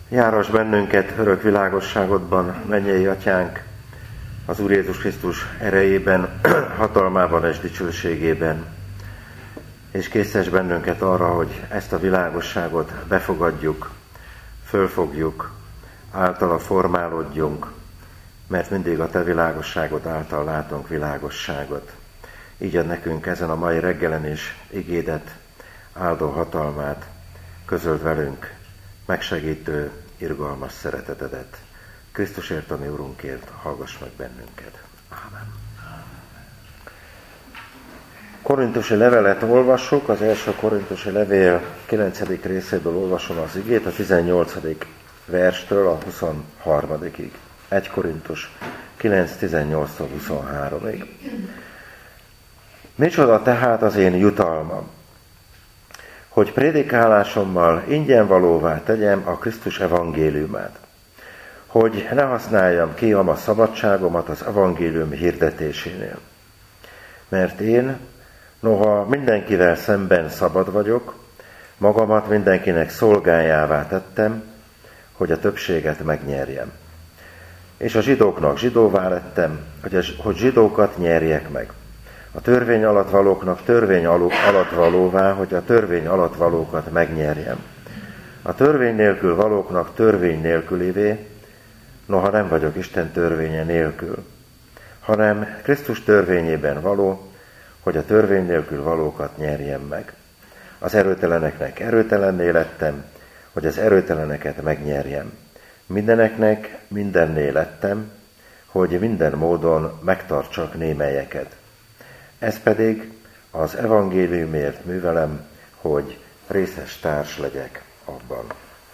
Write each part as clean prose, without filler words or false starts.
Járass bennünket örök világosságodban, mennyei Atyánk, az Úr Jézus Krisztus erejében, hatalmában és dicsőségében, és készíts bennünket arra, hogy ezt a világosságot befogadjuk, fölfogjuk, általa formálódjunk, mert mindig a Te világosságod által látunk világosságot. Így ad nekünk ezen a mai reggelen is igédet, áldó hatalmát, közöld velünk megsegítő, irgalmas szeretetedet. Krisztusért, a mi Urunkért, hallgass meg bennünket. Ámen. Korintusi levelet olvassuk, az első korintusi levél 9. részéből olvasom az igét, a 18. verstől a 23-ig. 1 Korintus 9.18-23-ig. Micsoda tehát az én jutalmam, hogy prédikálásommal ingyenvalóvá tegyem a Krisztus evangéliumát, hogy ne használjam ki a szabadságomat az evangélium hirdetésénél. Mert én, noha mindenkivel szemben szabad vagyok, magamat mindenkinek szolgájává tettem, hogy a többséget megnyerjem. És a zsidóknak zsidóvá lettem, hogy zsidókat nyerjek meg. A törvény alatt valóknak törvény alatt valóvá, hogy a törvény alatt valókat megnyerjem. A törvény nélkül valóknak törvény nélkülivé, noha nem vagyok Isten törvénye nélkül, hanem Krisztus törvényében való, hogy a törvény nélkül valókat nyerjem meg. Az erőteleneknek erőtelenné lettem, hogy az erőteleneket megnyerjem. Mindeneknek mindenné lettem, hogy minden módon megtartsak némelyeket. Ez pedig az evangéliumért művelem, hogy részes társ legyek abban.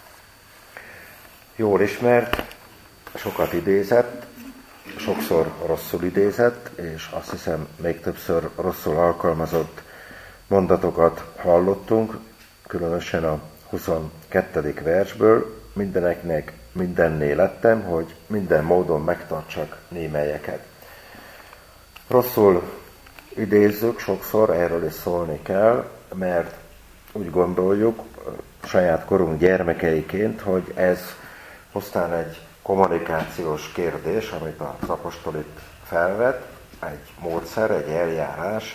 Jól ismert, sokat idézett, sokszor rosszul idézett, és azt hiszem még többször rosszul alkalmazott mondatokat hallottunk, különösen a 22. versből. Mindeneknek mindenné lettem, hogy minden módon megtartsak némelyeket. Rosszul idézzük, sokszor erről is szólni kell, mert úgy gondoljuk saját korunk gyermekeiként, hogy ez pusztán egy kommunikációs kérdés, amit az apostol itt felvet, egy módszer, egy eljárás,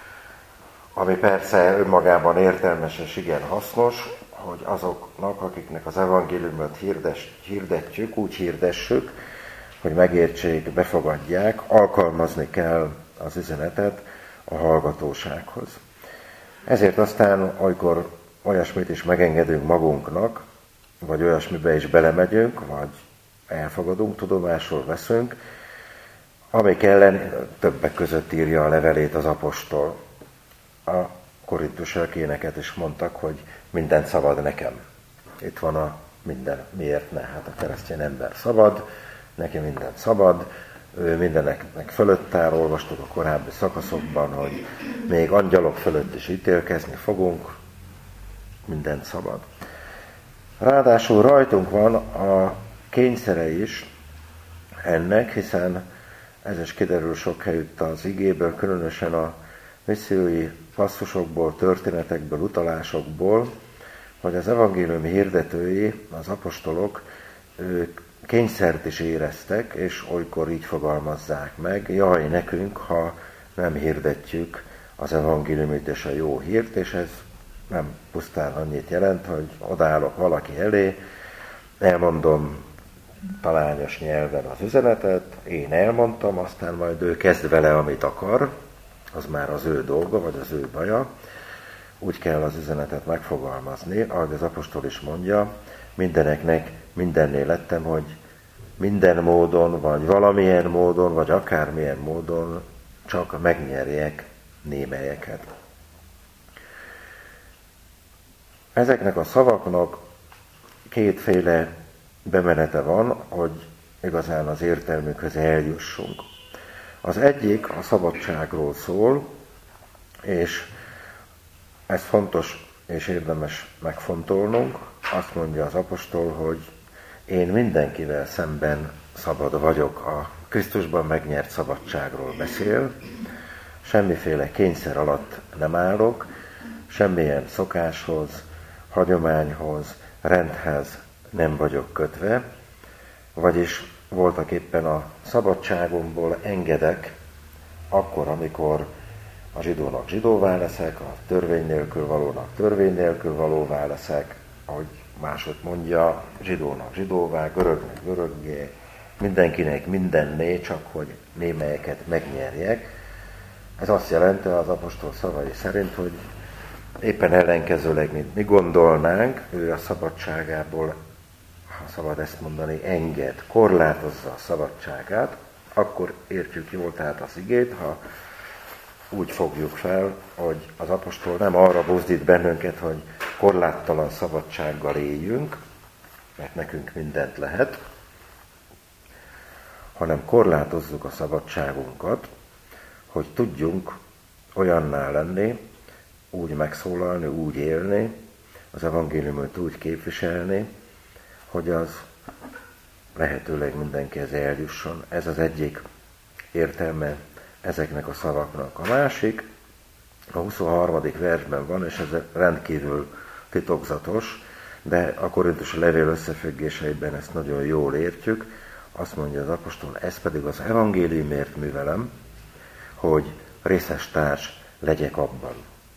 ami persze önmagában értelmes és igen hasznos, hogy azoknak, akiknek az evangéliumot hirdetjük, úgy hirdessük, hogy megértsék, befogadják, alkalmazni kell az üzenetet a hallgatósághoz. Ezért aztán, amikor olyasmit is megengedünk magunknak, vagy olyasmibe is belemegyünk, vagy elfogadunk, tudomásul veszünk, amik ellen többek között írja a levelét az apostol. A korintusiakéneket is mondtak, hogy mindent szabad nekem. Itt van a minden, miért ne? Hát a keresztény ember szabad, neki mindent szabad, ő mindeneknek fölött áll, olvastuk a korábbi szakaszokban, hogy még angyalok fölött is ítélkezni fogunk, mindent szabad. Ráadásul rajtunk van a kényszere is ennek, hiszen ez is kiderül sok helyütt az igéből, különösen a missziói passzusokból, történetekből, utalásokból, hogy az evangélium hirdetői, az apostolok, ők kényszert is éreztek, és olykor így fogalmazzák meg, jaj nekünk, ha nem hirdetjük az evangéliumot és a jó hírt, és ez nem pusztán annyit jelent, hogy odaállok valaki elé, elmondom talányos nyelven az üzenetet, én elmondtam, aztán majd ő kezd vele, amit akar, az már az ő dolga, vagy az ő baja. Úgy kell az üzenetet megfogalmazni, ahogy az apostol is mondja, mindeneknek mindennél lettem, hogy minden módon, vagy valamilyen módon, vagy akármilyen módon csak megnyerjek némelyeket. Ezeknek a szavaknak kétféle bemenete van, hogy igazán az értelmükhöz eljussunk. Az egyik a szabadságról szól, és ez fontos és érdemes megfontolnunk. Azt mondja az apostol, hogy én mindenkivel szemben szabad vagyok. A Krisztusban megnyert szabadságról beszél. Semmiféle kényszer alatt nem állok, semmilyen szokáshoz, hagyományhoz, rendhez nem vagyok kötve, vagyis voltak éppen a szabadságomból engedek, akkor, amikor a zsidónak zsidóvá leszek, a törvény nélkül valónak törvény nélkül valóvá leszek, ahogy másod mondja, zsidónak zsidóvá, görögnek göröggé, mindenkinek mindenné, csak hogy némelyeket megnyerjek. Ez azt jelenti az apostol szavai szerint, hogy éppen ellenkezőleg, mint mi gondolnánk, ő a szabadságából, ha szabad ezt mondani, enged, korlátozza a szabadságát, akkor értjük jól tehát az igét, ha úgy fogjuk fel, hogy az apostol nem arra buzdít bennünket, hogy korláttalan szabadsággal éljünk, mert nekünk mindent lehet, hanem korlátozzuk a szabadságunkat, hogy tudjunk olyanná lenni, úgy megszólalni, úgy élni, az evangéliumot úgy képviselni, hogy az lehetőleg mindenkihez eljusson. Ez az egyik értelme ezeknek a szavaknak. A másik, a 23. versben van, és ez rendkívül titokzatos, de a korintusi levél összefüggéseiben ezt nagyon jól értjük. Azt mondja az apostol, ez pedig az evangéliumért művelem, hogy részes társ legyek abban.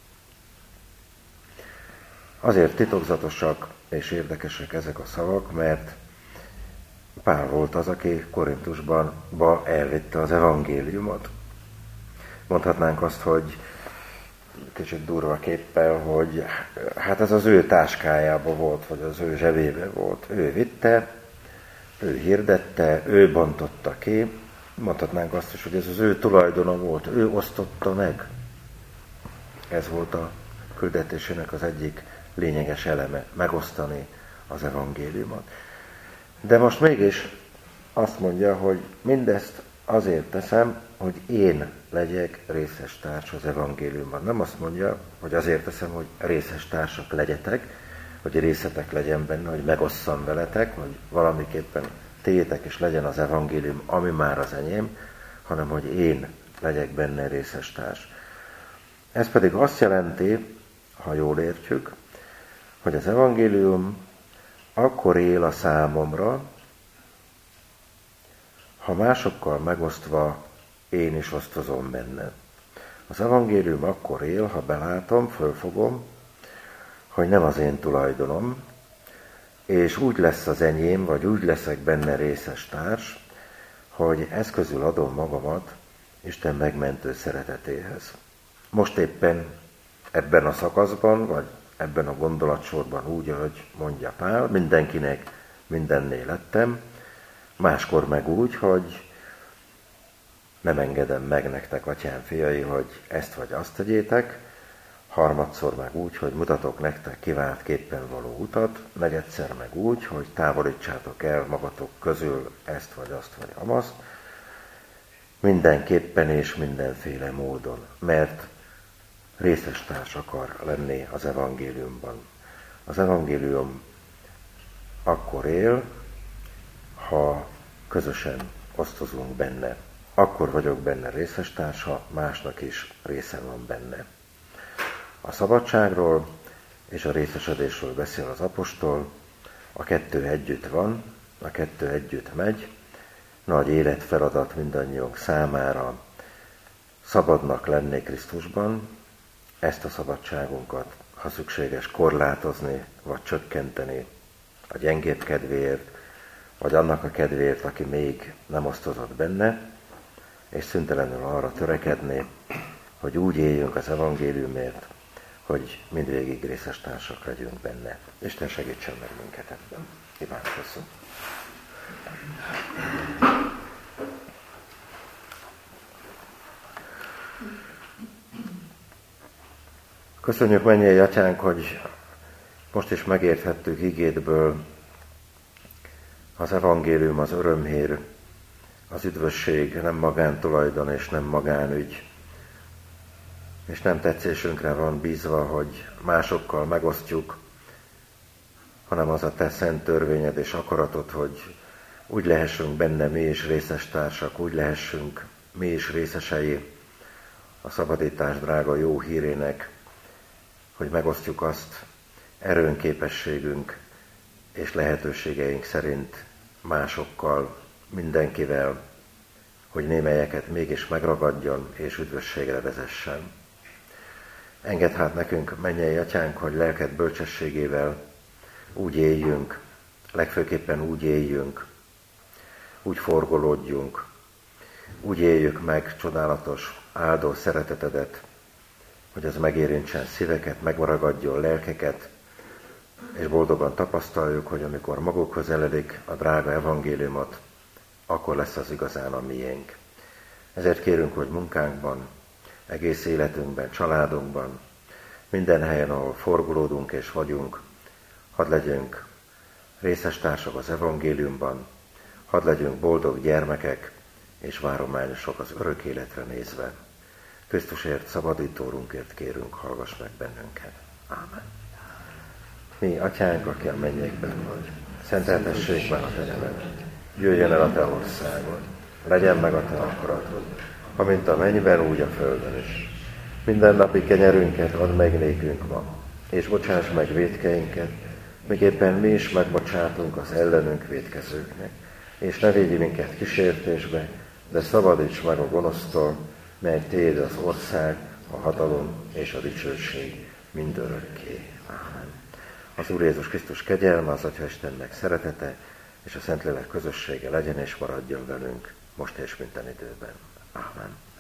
Azért titokzatosak és érdekesek ezek a szavak, mert Pál volt az, aki Korintusban elvitte az evangéliumot. Mondhatnánk azt, hogy kicsit durva képpel, hogy hát ez az ő táskájába volt, vagy az ő zsebébe volt. Ő vitte, ő hirdette, ő bontotta ki. Mondhatnánk azt is, hogy ez az ő tulajdona volt, ő osztotta meg. Ez volt a küldetésének az egyik lényeges eleme, megosztani az evangéliumot. De most mégis azt mondja, hogy mindezt azért teszem, hogy én legyek részes társ az evangéliumban. Nem azt mondja, hogy azért teszem, hogy részes társak legyetek, hogy részetek legyen benne, hogy megosszam veletek, hogy valamiképpen tétek és legyen az evangélium, ami már az enyém, hanem hogy én legyek benne részes társ. Ez pedig azt jelenti, ha jól értjük, hogy az evangélium akkor él a számomra, ha másokkal megosztva én is osztozom benne. Az evangélium akkor él, ha belátom, fölfogom, hogy nem az én tulajdonom, és úgy lesz az enyém, vagy úgy leszek benne részes társ, hogy ez közül adom magamat Isten megmentő szeretetéhez. Most éppen ebben a szakaszban, vagy ebben a gondolatsorban úgy, ahogy mondja Pál, mindenkinek mindenné lettem, máskor meg úgy, hogy nem engedem meg nektek, atyám fiai, hogy ezt vagy azt tegyétek, harmadszor meg úgy, hogy mutatok nektek kiváltképpen való utat, negyedszer meg úgy, hogy távolítsátok el magatok közül ezt vagy azt vagy amazt, mindenképpen és mindenféle módon, mert részes társ akar lenni az evangéliumban. Az evangélium akkor él, ha közösen osztozunk benne. Akkor vagyok benne részes társ, ha másnak is része van benne. A szabadságról és a részesedésről beszél az apostol, a kettő együtt van, a kettő együtt megy, nagy életfeladat mindannyiunk számára szabadnak lenni Krisztusban, ezt a szabadságunkat, ha szükséges, korlátozni vagy csökkenteni a gyengébb kedvéért, vagy annak a kedvéért, aki még nem osztozott benne, és szüntelenül arra törekedni, hogy úgy éljünk az evangéliumért, hogy mindvégig részes társak legyünk benne. Isten segítsen meg minket ebben. Imádkozzunk. Köszönjük, mennyei atyánk, hogy most is megérthettük igédből, az evangélium, az örömhír, az üdvösség nem magántulajdon és nem magánügy, és nem tetszésünkre van bízva, hogy másokkal megosztjuk, hanem az a te szent törvényed és akaratod, hogy úgy lehessünk benne mi is részes társak, úgy lehessünk mi is részesei a szabadítás drága jó hírének, hogy megosztjuk azt erőnképességünk és lehetőségeink szerint másokkal, mindenkivel, hogy némelyeket mégis megragadjon és üdvösségre vezessen. Engedd hát nekünk, mennyei Atyánk, hogy lelked bölcsességével úgy éljünk, legfőképpen úgy éljünk, úgy forgolódjunk, úgy éljük meg csodálatos, áldó szeretetedet, hogy az megérintsen szíveket, megragadjon lelkeket, és boldogan tapasztaljuk, hogy amikor magukhoz elelik a drága evangéliumot, akkor lesz az igazán a miénk. Ezért kérünk, hogy munkánkban, egész életünkben, családunkban, minden helyen, ahol forgolódunk és vagyunk, hadd legyünk részestársak az evangéliumban, hadd legyünk boldog gyermekek és várományosok az örök életre nézve. Krisztusért, szabadítórunkért kérünk, hallgass meg bennünket. Ámen. Mi, Atyánk, aki a mennyekben vagy, szenteltessék meg a te neved, jöjjön el a te országod, legyen meg a te akaratod, amint a mennyben, úgy a földön is. Mindennapi kenyerünket add meg nékünk ma, és bocsáss meg vétkeinket, miképpen mi is megbocsátunk az ellenünk vétkezőknek. És ne védj minket kísértésbe, de szabadíts meg a gonosztól, mert tiéd az ország, a hatalom és a dicsőség mindörökké. Ámen. Az Úr Jézus Krisztus kegyelme, az Atya Istennek szeretete és a Szentlélek közössége legyen és maradjon velünk most és minden időben. Ámen.